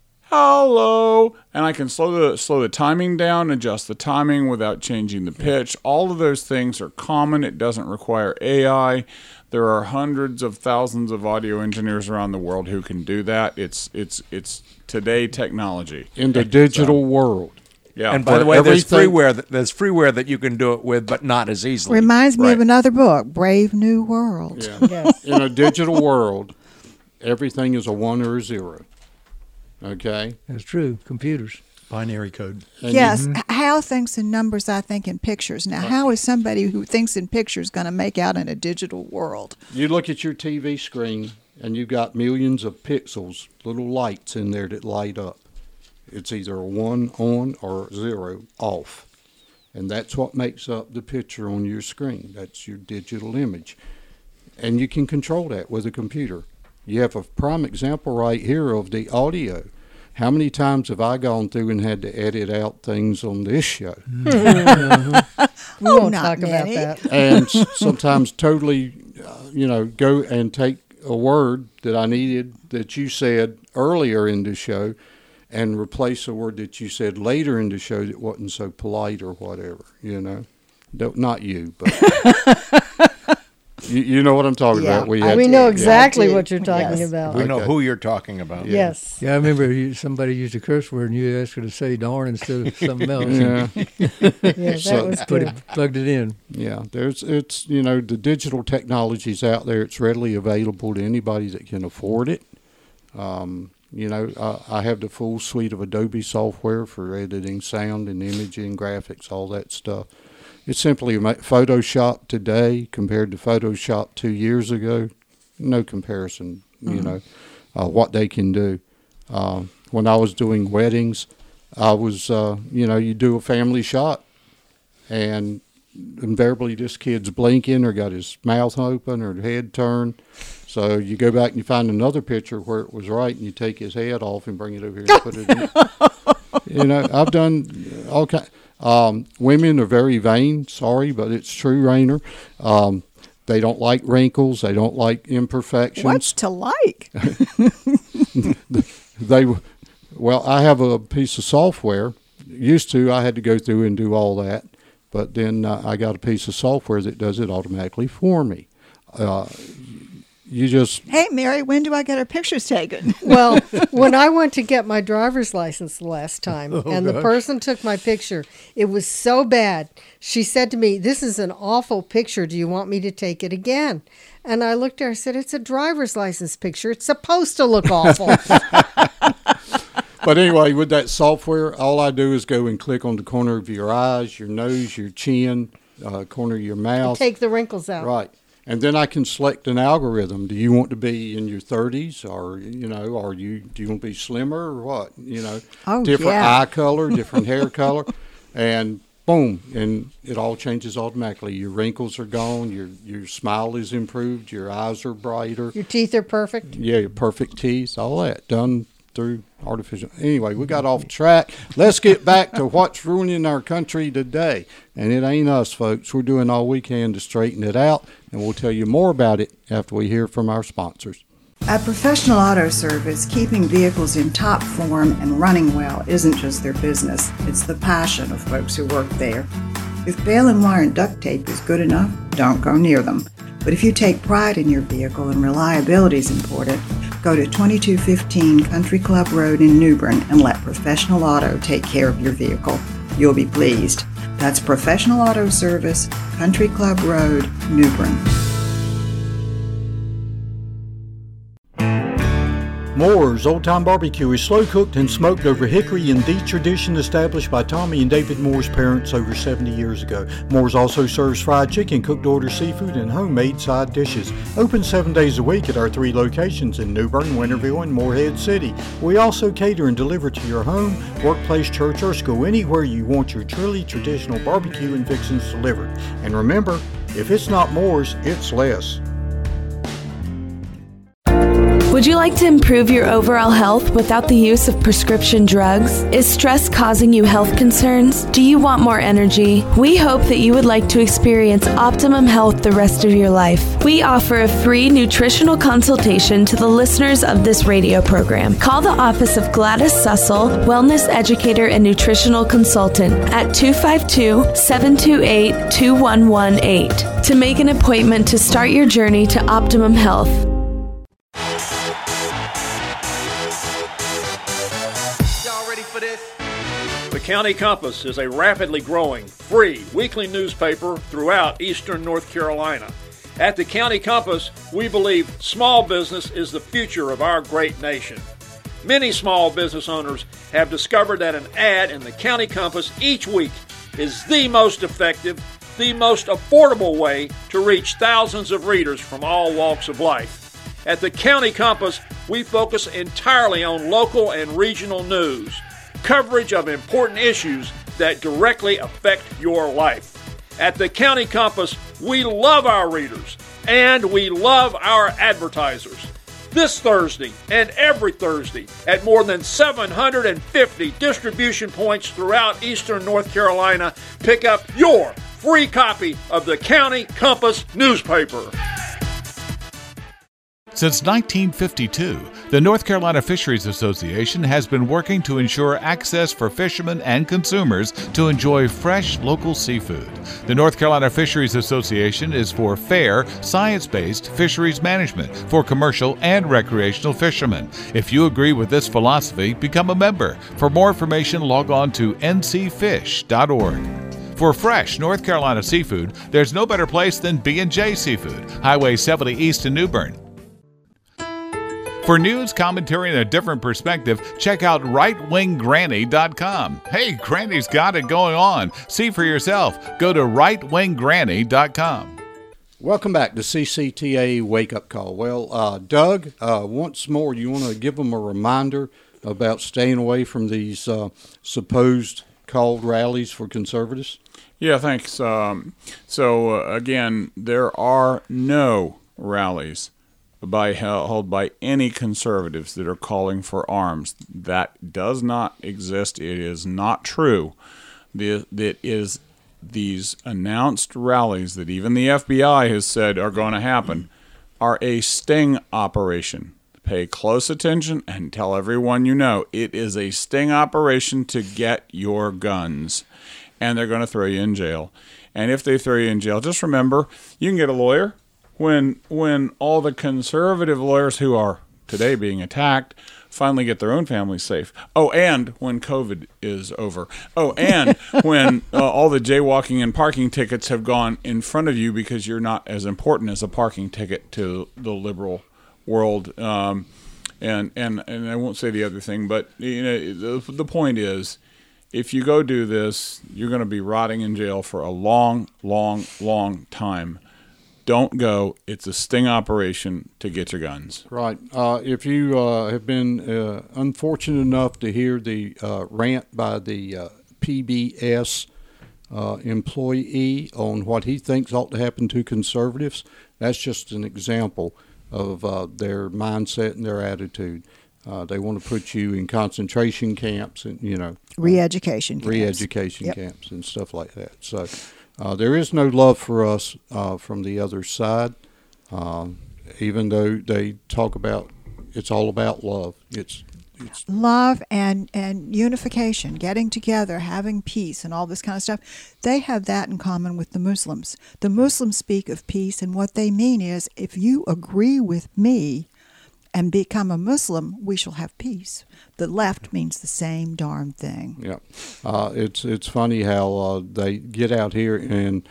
hello, and I can slow the timing down, adjust the timing without changing the pitch. All of those things are common. It doesn't require AI. There are hundreds of thousands of audio engineers around the world who can do that. It's today technology in the digital world. Yeah. And by the way, there's freeware that you can do it with, but not as easily. Reminds me of another book, Brave New World. Yeah. Yes. In a digital world, everything is a 1 or a 0. Okay? That's true. Computers. Binary code. And yes. Hal thinks in numbers, I think in pictures. Now, how is somebody who thinks in pictures going to make out in a digital world? You look at your TV screen, and you've got millions of pixels, little lights in there that light up. It's either a 1 on or a 0 off. And that's what makes up the picture on your screen. That's your digital image. And you can control that with a computer. You have a prime example right here of the audio. How many times have I gone through and had to edit out things on this show? We won't talk about that. And sometimes totally, go and take a word that I needed that you said earlier in the show and replace a word that you said later in the show that wasn't so polite or whatever, Not you, but... You know what I'm talking about. We know exactly what you're talking about. We know who you're talking about. Yeah. Yes. Yeah, I remember somebody used a curse word and you asked her to say darn instead of something else. Yeah. That was plugged it in. Yeah, it's the digital technology's out there. It's readily available to anybody that can afford it. You know, I have the full suite of Adobe software for editing sound and imaging, graphics, all that stuff. It's simply Photoshop today compared to Photoshop 2 years ago. No comparison, you know, what they can do. When I was doing weddings, I was, you know, you do a family shot, and invariably this kid's blinking or got his mouth open or head turned. So you go back and you find another picture where it was right, and you take his head off and bring it over here and put it in. You know, I've done all kinds. Women are very vain. Sorry, but it's true, Rainer. They don't like wrinkles. They don't like imperfections. What's to like? Well, I have a piece of software. Used to, I had to go through and do all that. But then I got a piece of software that does it automatically for me. You just... Hey, Mary, when do I get our pictures taken? Well, when I went to get my driver's license the last time, the person took my picture, it was so bad. She said to me, "This is an awful picture. Do you want me to take it again?" And I looked at her and said, "It's a driver's license picture. It's supposed to look awful." But anyway, with that software, all I do is go and click on the corner of your eyes, your nose, your chin, corner of your mouth. Take the wrinkles out. Right. And then I can select an algorithm. Do you want to be in your 30s, or, you know, do you want to be slimmer or what? You know, different eye color, different hair color, and boom, and it all changes automatically. Your wrinkles are gone. Your smile is improved. Your eyes are brighter. Your teeth are perfect. Yeah, your perfect teeth. All that done through artificial. Anyway, we got off track. Let's get back to what's ruining our country today. And it ain't us, folks. We're doing all we can to straighten it out, and we'll tell you more about it after we hear from our sponsors. At Professional Auto Service, keeping vehicles in top form and running well isn't just their business. It's the passion of folks who work there. If baling and wire and duct tape is good enough, don't go near them. But if you take pride in your vehicle and reliability is important, go to 2215 Country Club Road in New Bern and let Professional Auto take care of your vehicle. You'll be pleased. That's Professional Auto Service, Country Club Road, New Bern. Moore's Old Time Barbecue is slow cooked and smoked over hickory in the tradition established by Tommy and David Moore's parents over 70 years ago. Moore's also serves fried chicken, cooked to order seafood, and homemade side dishes. Open 7 days a week at our 3 locations in New Bern, Winterville, and Morehead City. We also cater and deliver to your home, workplace, church, or school, anywhere you want your truly traditional barbecue and fixings delivered. And remember, if it's not Moore's, it's less. Would you like to improve your overall health without the use of prescription drugs? Is stress causing you health concerns? Do you want more energy? We hope that you would like to experience optimum health the rest of your life. We offer a free nutritional consultation to the listeners of this radio program. Call the office of Gladys Sussel, Wellness Educator and Nutritional Consultant at 252-728-2118 to make an appointment to start your journey to optimum health. The County Compass is a rapidly growing, free weekly newspaper throughout eastern North Carolina. At the County Compass, we believe small business is the future of our great nation. Many small business owners have discovered that an ad in the County Compass each week is the most effective, the most affordable way to reach thousands of readers from all walks of life. At the County Compass, we focus entirely on local and regional news, coverage of important issues that directly affect your life. At the County Compass, we love our readers and we love our advertisers. This Thursday and every Thursday at more than 750 distribution points throughout eastern North Carolina, pick up your free copy of the County Compass newspaper. Since 1952, the North Carolina Fisheries Association has been working to ensure access for fishermen and consumers to enjoy fresh local seafood. The North Carolina Fisheries Association is for fair, science-based fisheries management for commercial and recreational fishermen. If you agree with this philosophy, become a member. For more information, log on to ncfish.org. For fresh North Carolina seafood, there's no better place than B&J Seafood, Highway 70 East in New Bern. For news, commentary, and a different perspective, check out rightwinggranny.com. Hey, Granny's got it going on. See for yourself. Go to rightwinggranny.com. Welcome back to CCTA Wake Up Call. Well, Doug, once more, you want to give them a reminder about staying away from these supposed called rallies for conservatives? Yeah, thanks. Again, there are no rallies held by any conservatives that are calling for arms. That does not exist. It is not true. That is these announced rallies that even the FBI has said are going to happen are a sting operation. Pay close attention and tell everyone you know. It is a sting operation to get your guns. And they're going to throw you in jail. And if they throw you in jail, just remember, you can get a lawyer. When all the conservative lawyers who are today being attacked finally get their own families safe. Oh, and when COVID is over. Oh, and when all the jaywalking and parking tickets have gone in front of you because you're not as important as a parking ticket to the liberal world. And I won't say the other thing, but the point is, if you go do this, you're going to be rotting in jail for a long, long, long time. Don't go. It's a sting operation to get your guns. Right. If you have been unfortunate enough to hear the rant by the PBS employee on what he thinks ought to happen to conservatives, that's just an example of their mindset and their attitude. They want to put you in concentration camps and, re-education camps and stuff like that. So there is no love for us from the other side, even though they talk about it's all about love. It's love and unification, getting together, having peace, and all this kind of stuff. They have that in common with the Muslims. The Muslims speak of peace, and what they mean is, if you agree with me and become a Muslim, we shall have peace. The left means the same darn thing. Yeah, it's funny how they get out here and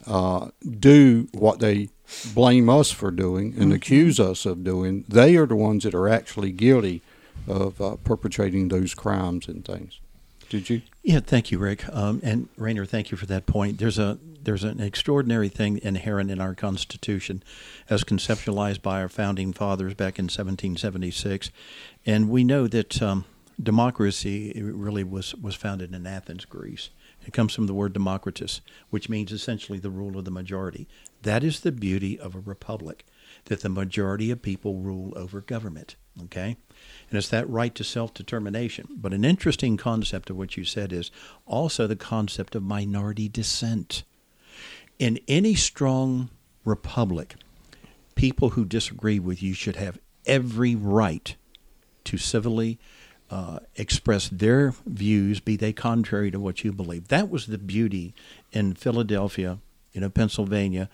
do what they blame us for doing and accuse us of doing. They are the ones that are actually guilty of perpetrating those crimes and things. Did you? Yeah, thank you, Rick. And Rainer, thank you for that point. There's an extraordinary thing inherent in our Constitution as conceptualized by our founding fathers back in 1776. And we know that democracy really was founded in Athens, Greece. It comes from the word democratus, which means essentially the rule of the majority. That is the beauty of a republic, that the majority of people rule over government, okay? And it's that right to self-determination. But an interesting concept of what you said is also the concept of minority dissent. In any strong republic, people who disagree with you should have every right to civilly express their views, be they contrary to what you believe. That was the beauty in Philadelphia, Pennsylvania,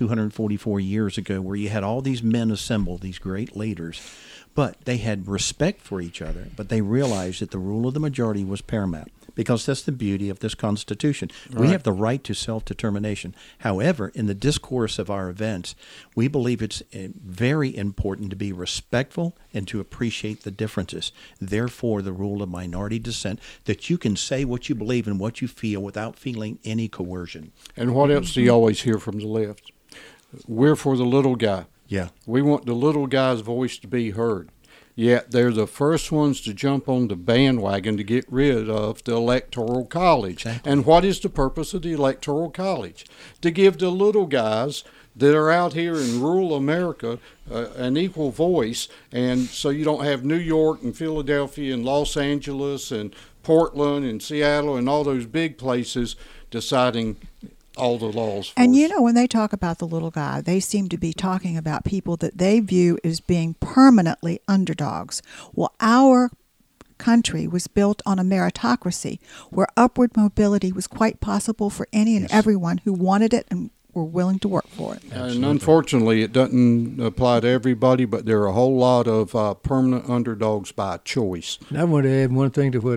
244 years ago, where you had all these men assembled, these great leaders, but they had respect for each other, but they realized that the rule of the majority was paramount, because that's the beauty of this Constitution. Right. We have the right to self-determination. However, in the discourse of our events, we believe it's very important to be respectful and to appreciate the differences. Therefore, the rule of minority dissent, that you can say what you believe and what you feel without feeling any coercion. And what else do you always hear from the left? We're for the little guy. Yeah. We want the little guy's voice to be heard. Yet they're the first ones to jump on the bandwagon to get rid of the Electoral College. Exactly. And what is the purpose of the Electoral College? To give the little guys that are out here in rural America an equal voice, and so you don't have New York and Philadelphia and Los Angeles and Portland and Seattle and all those big places deciding all the laws for and us. When they talk about the little guy, they seem to be talking about people that they view as being permanently underdogs. Well, our country was built on a meritocracy where upward mobility was quite possible for any and everyone who wanted it and were willing to work for it. And unfortunately, it doesn't apply to everybody, but there are a whole lot of permanent underdogs by choice. And I want to add one thing to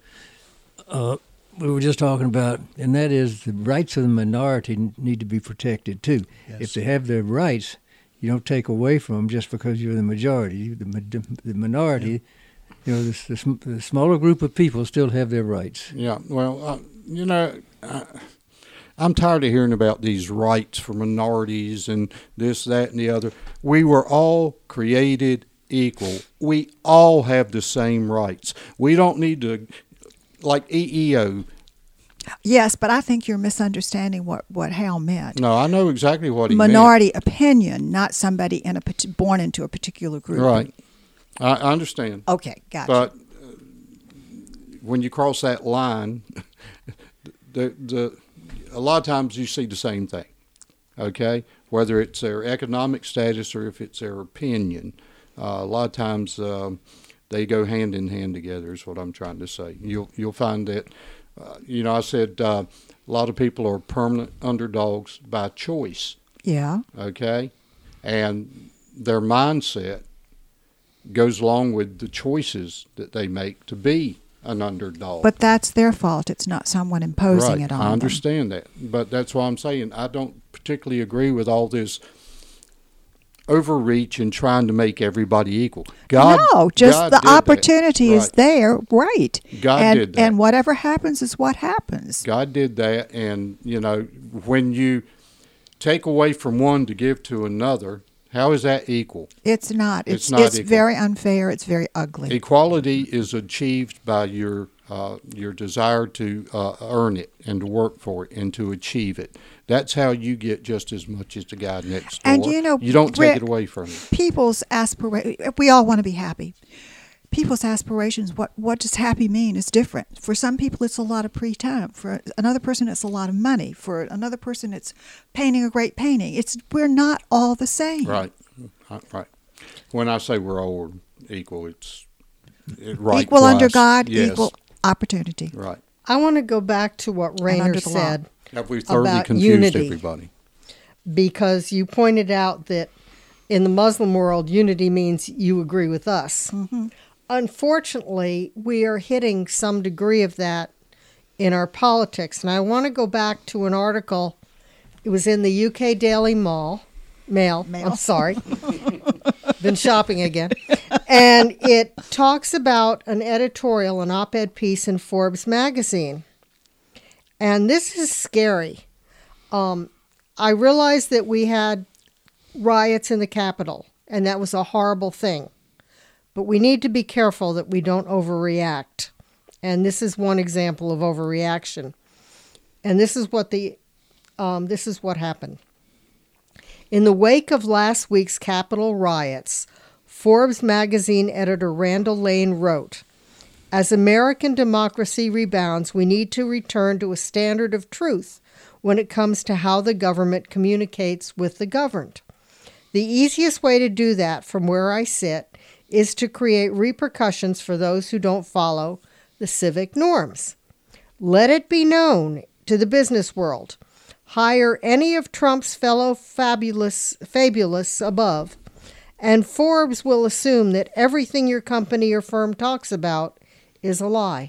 what we were just talking about, and that is the rights of the minority need to be protected too. Yes. If they have their rights, you don't take away from them just because you're the majority. The minority, the smaller group of people still have their rights. Yeah, well, I'm tired of hearing about these rights for minorities and this, that, and the other. We were all created equal. We all have the same rights. We don't need to, like EEO. Yes, but I think you're misunderstanding what Hal meant. No, I know exactly what he meant. Minority opinion, not somebody born into a particular group. Right. I understand. Okay, gotcha. But when you cross that line, a lot of times you see the same thing, okay? Whether it's their economic status or if it's their opinion. A lot of times they go hand in hand together is what I'm trying to say. You'll find that, I said a lot of people are permanent underdogs by choice. Yeah. Okay? And their mindset goes along with the choices that they make to be an underdog. But that's their fault. It's not someone imposing it on them. I understand that. But that's why I'm saying I don't particularly agree with all this overreach and trying to make everybody equal. God the opportunity is right. there, right? God did that. And whatever happens is what happens. God did that, and, when you take away from one to give to another, how is that equal? It's not. It's not equal. Very unfair. It's very ugly. Equality is achieved by your desire to earn it and to work for it and to achieve it. That's how you get just as much as the guy next door. And you don't take it away from him. People's aspirations, we all want to be happy. People's aspirations, what does happy mean is different. For some people, it's a lot of free time. For another person, it's a lot of money. For another person, it's painting a great painting. We're not all the same. Right. When I say we're all equal, it's right. Equal twice. under God, yes. Equal opportunity. Right. I want to go back to what Rainer said. Have we thoroughly about confused unity, everybody? Because you pointed out that in the Muslim world, unity means you agree with us. Mm-hmm. Unfortunately, we are hitting some degree of that in our politics. And I want to go back to an article. It was in the UK Daily Mail. I'm sorry. Been shopping again. And it talks about an editorial, an op-ed piece in Forbes magazine. And this is scary. I realized that we had riots in the Capitol, and that was a horrible thing. But we need to be careful that we don't overreact. And this is one example of overreaction. And this is what happened. In the wake of last week's Capitol riots, Forbes magazine editor Randall Lane wrote, "As American democracy rebounds, we need to return to a standard of truth when it comes to how the government communicates with the governed. The easiest way to do that, from where I sit, is to create repercussions for those who don't follow the civic norms. Let it be known to the business world. Hire any of Trump's fellow fabulists above, and Forbes will assume that everything your company or firm talks about is a lie."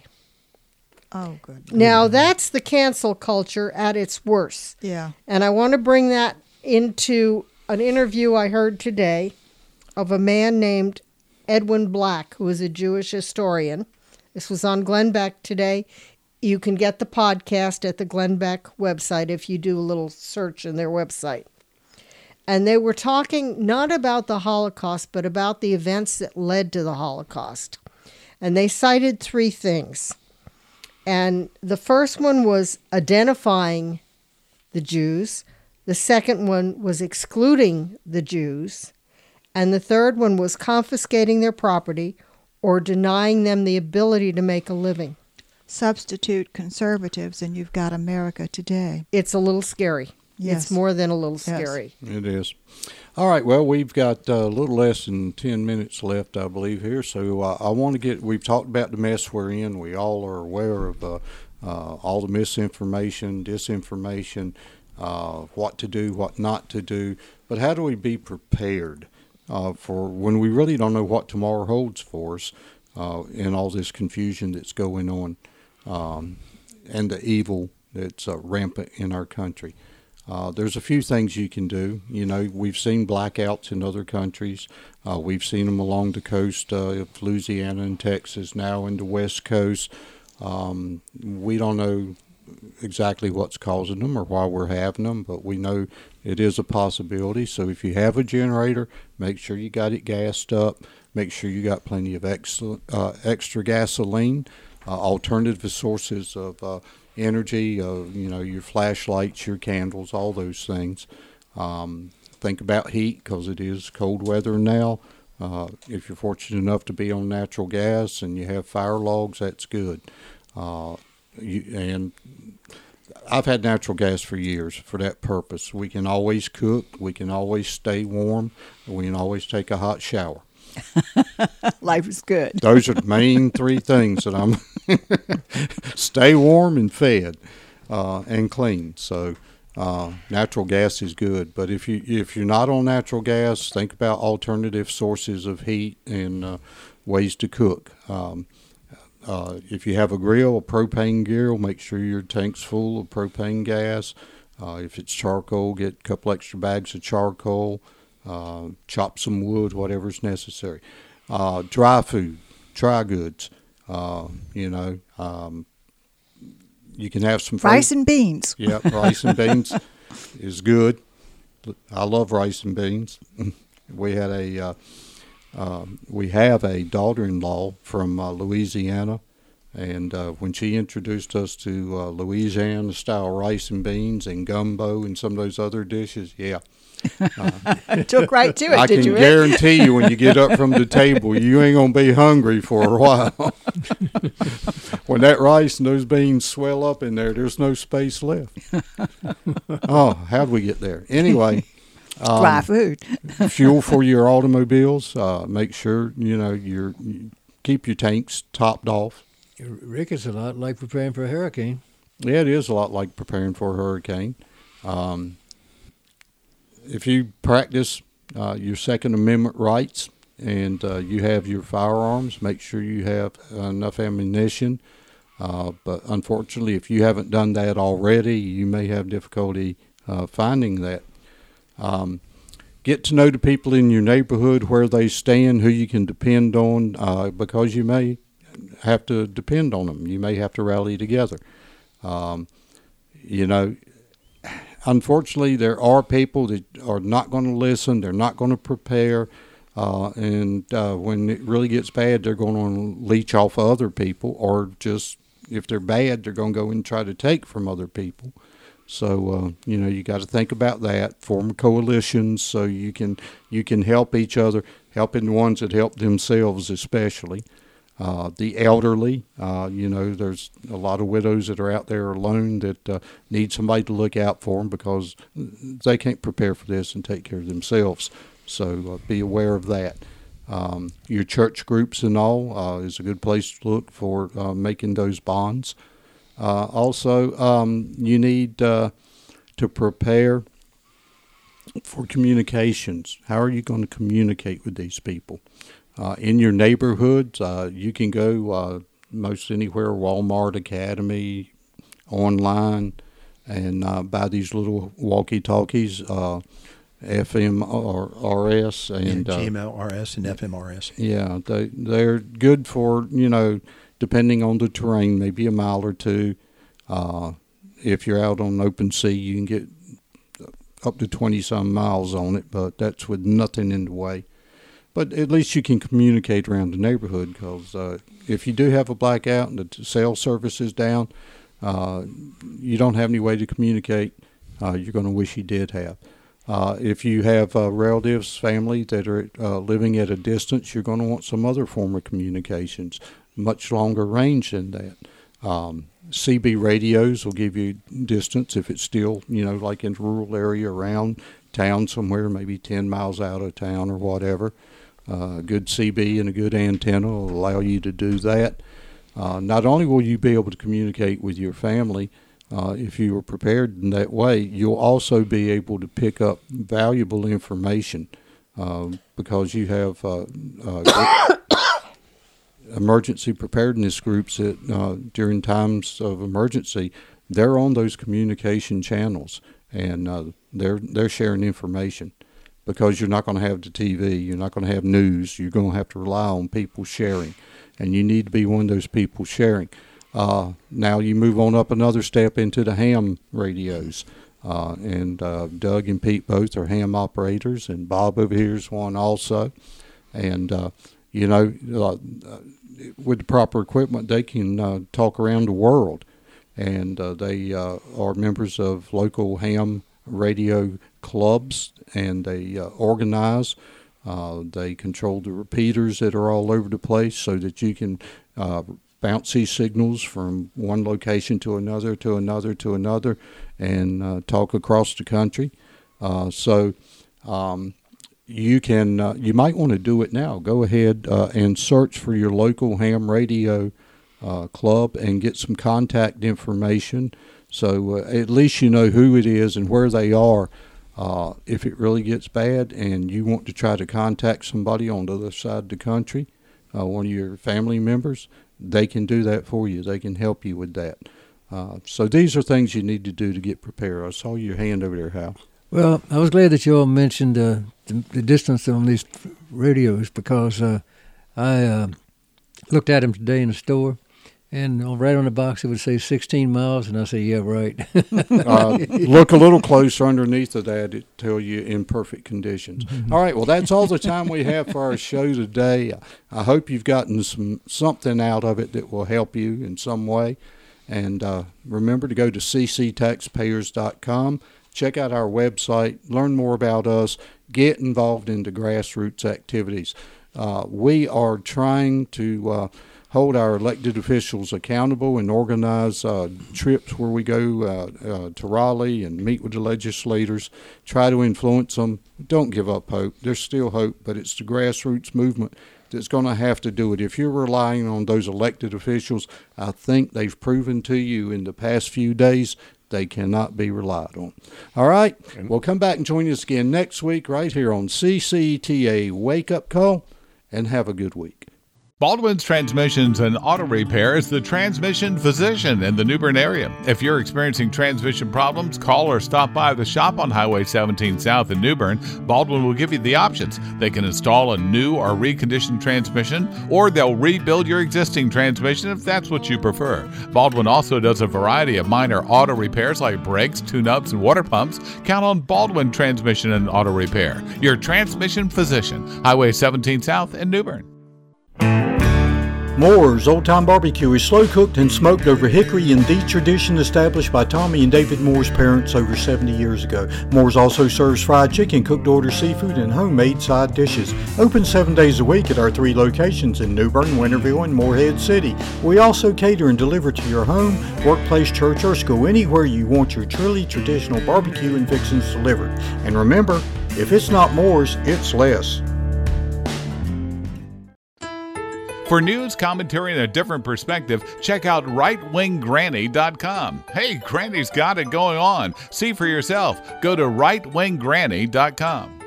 Oh, good. Now, that's the cancel culture at its worst. Yeah. And I want to bring that into an interview I heard today of a man named Edwin Black, who is a Jewish historian. This was on Glenn Beck today. You can get the podcast at the Glenn Beck website if you do a little search in their website. And they were talking not about the Holocaust, but about the events that led to the Holocaust. And they cited three things. And the first one was identifying the Jews. The second one was excluding the Jews. And the third one was confiscating their property or denying them the ability to make a living. Substitute conservatives and you've got America today. It's a little scary. Yes. It's more than a little scary. Yes. It is. All right, well, we've got a little less than 10 minutes left, I believe, here. So I want to we've talked about the mess we're in. We all are aware of all the misinformation, disinformation, what to do, what not to do. But how do we be prepared for when we really don't know what tomorrow holds for us in all this confusion that's going on and the evil that's rampant in our country? There's a few things you can do. You know, we've seen blackouts in other countries. We've seen them along the coast of Louisiana and Texas, now in the West Coast. We don't know exactly what's causing them or why we're having them, but we know it is a possibility. So if you have a generator, make sure you got it gassed up. Make sure you got plenty of extra gasoline, alternative sources of energy, you know, your flashlights, your candles, all those things. Think about heat, because it is cold weather now. If you're fortunate enough to be on natural gas and you have fire logs, that's good. And I've had natural gas for years for that purpose. We can always cook, we can always stay warm, we can always take a hot shower. Life is good. Those are the main three things that I'm stay warm and fed and clean. So natural gas is good. But if you're not on natural gas, think about alternative sources of heat and ways to cook. If you have a grill, a propane grill, make sure your tank's full of propane gas. If it's charcoal, get a couple extra bags of charcoal. Chop some wood, whatever's necessary. Dry food, dry goods. You know, you can have some rice and beans. Yeah, rice and beans is good. I love rice and beans. We have a daughter-in-law from Louisiana, and when she introduced us to Louisiana-style rice and beans and gumbo and some of those other dishes, yeah. Took right to it, I did you? I can guarantee you when you get up from the table, you ain't going to be hungry for a while. When that rice and those beans swell up in there, there's no space left. Oh, how'd we get there? Anyway. Dry food. Fuel for your automobiles. Make sure, you know, you keep your tanks topped off. Rick, it's a lot like preparing for a hurricane. Yeah, it is a lot like preparing for a hurricane. If you practice your Second Amendment rights and you have your firearms, make sure you have enough ammunition. But unfortunately, if you haven't done that already, you may have difficulty finding that. Get to know the people in your neighborhood, where they stand, who you can depend on, because you may have to depend on them. You may have to rally together. You know, unfortunately, there are people that are not going to listen. They're not going to prepare. And when it really gets bad, they're going to leech off of other people, or just, if they're bad, they're going to go and try to take from other people. So, you know, you got to think about that. Form coalitions so you can help each other, helping the ones that help themselves especially. The elderly, you know, there's a lot of widows that are out there alone that need somebody to look out for them because they can't prepare for this and take care of themselves. So be aware of that. Your church groups and all is a good place to look for making those bonds. Also, you need to prepare for communications. How are you going to communicate with these people? In your neighborhoods, you can go most anywhere, Walmart, Academy, online, and buy these little walkie-talkies, FMRS and GMLRS and FMRS. Yeah, they're good for, you know, depending on the terrain, maybe a mile or two. If you're out on open sea, you can get up to 20-some miles on it, but that's with nothing in the way. But at least you can communicate around the neighborhood, because if you do have a blackout and the cell service is down, you don't have any way to communicate. You're going to wish you did have. If you have relatives, family that are living at a distance, you're going to want some other form of communications, much longer range than that. CB radios will give you distance if it's still, you know, like in a rural area around town somewhere, maybe 10 miles out of town or whatever. A good CB and a good antenna will allow you to do that. Not only will you be able to communicate with your family, if you are prepared in that way, you'll also be able to pick up valuable information because you have emergency preparedness groups that during times of emergency, they're on those communication channels, and they're sharing information, because you're not going to have the TV, you're not going to have news, you're going to have to rely on people sharing, and you need to be one of those people sharing. Now you move on up another step into the ham radios, and Doug and Pete both are ham operators, and Bob over here is one also, and with the proper equipment, they can talk around the world, and they are members of local ham radio clubs, and they organize. They control the repeaters that are all over the place, so that you can bounce these signals from one location to another, to another, to another, and talk across the country. You can. You might want to do it now. Go ahead and search for your local ham radio club and get some contact information, so at least you know who it is and where they are. If it really gets bad and you want to try to contact somebody on the other side of the country, one of your family members, they can do that for you. They can help you with that. So these are things you need to do to get prepared. I saw your hand over there, Hal. Well, I was glad that you all mentioned the distance on these radios, because I looked at them today in the store, and right on the box it would say 16 miles, and I say, yeah, right. Look a little closer underneath of that. It tell you in perfect conditions. Mm-hmm. All right, well, that's all the time we have for our show today. I hope you've gotten something out of it that will help you in some way. And remember to go to cctaxpayers.com. Check out our website, learn more about us, get involved in the grassroots activities. We are trying to hold our elected officials accountable and organize trips where we go to Raleigh and meet with the legislators, try to influence them. Don't give up hope. There's still hope, but it's the grassroots movement that's going to have to do it. If you're relying on those elected officials, I think they've proven to you in the past few days they cannot be relied on. All right, we'll come back and join us again next week right here on CCTA Wake Up Call, and have a good week. Baldwin's Transmissions and Auto Repair is the transmission physician in the New Bern area. If you're experiencing transmission problems, call or stop by the shop on Highway 17 South in New Bern. Baldwin will give you the options. They can install a new or reconditioned transmission, or they'll rebuild your existing transmission if that's what you prefer. Baldwin also does a variety of minor auto repairs like brakes, tune-ups, and water pumps. Count on Baldwin Transmission and Auto Repair, your transmission physician. Highway 17 South in New Bern. Moore's Old Time Barbecue is slow cooked and smoked over hickory, in the tradition established by Tommy and David Moore's parents over 70 years ago. Moore's also serves fried chicken, cooked order seafood, and homemade side dishes. Open 7 days a week at our 3 locations in New Bern, Winterville, and Morehead City. We also cater and deliver to your home, workplace, church, or school, anywhere you want your truly traditional barbecue and fixings delivered. And remember, if it's not Moore's, it's less. For news, commentary, and a different perspective, check out rightwinggranny.com. Hey, Granny's got it going on. See for yourself. Go to rightwinggranny.com.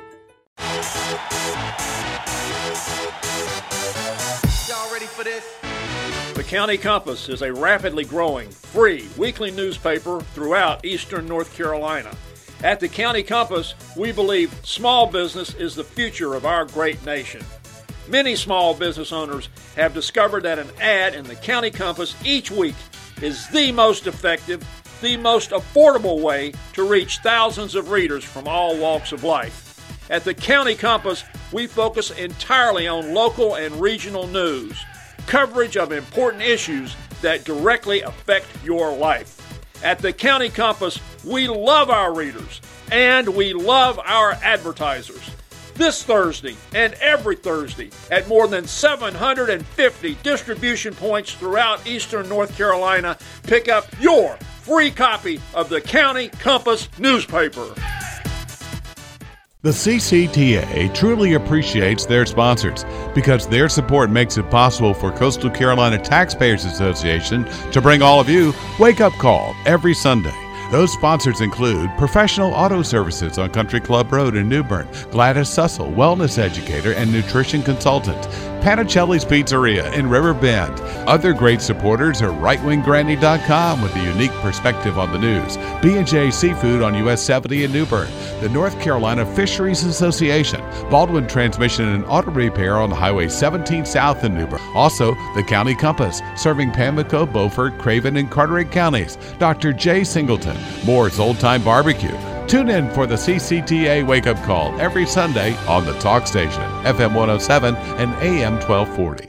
Y'all ready for this? The County Compass is a rapidly growing, free weekly newspaper throughout eastern North Carolina. At the County Compass, we believe small business is the future of our great nation. Many small business owners have discovered that an ad in the County Compass each week is the most effective, the most affordable way to reach thousands of readers from all walks of life. At the County Compass, we focus entirely on local and regional news, coverage of important issues that directly affect your life. At the County Compass, we love our readers and we love our advertisers. This Thursday and every Thursday at more than 750 distribution points throughout eastern North Carolina, pick up your free copy of the County Compass newspaper. The CCTA truly appreciates their sponsors because their support makes it possible for Coastal Carolina Taxpayers Association to bring all of you Wake Up Call every Sunday. Those sponsors include Professional Auto Services on Country Club Road in New Bern, Gladys Sussel, wellness educator and nutrition consultant, Panicelli's Pizzeria in River Bend. Other great supporters are RightWingGrandy.com with a unique perspective on the news, B&J Seafood on US 70 in New Bern, the North Carolina Fisheries Association, Baldwin Transmission and Auto Repair on Highway 17 South in New Bern. Also, the County Compass, serving Pamlico, Beaufort, Craven, and Carteret counties. Dr. J. Singleton, Moore's Old Time Barbecue. Tune in for the CCTA Wake Up Call every Sunday on the Talk Station, FM 107 and AM 1240.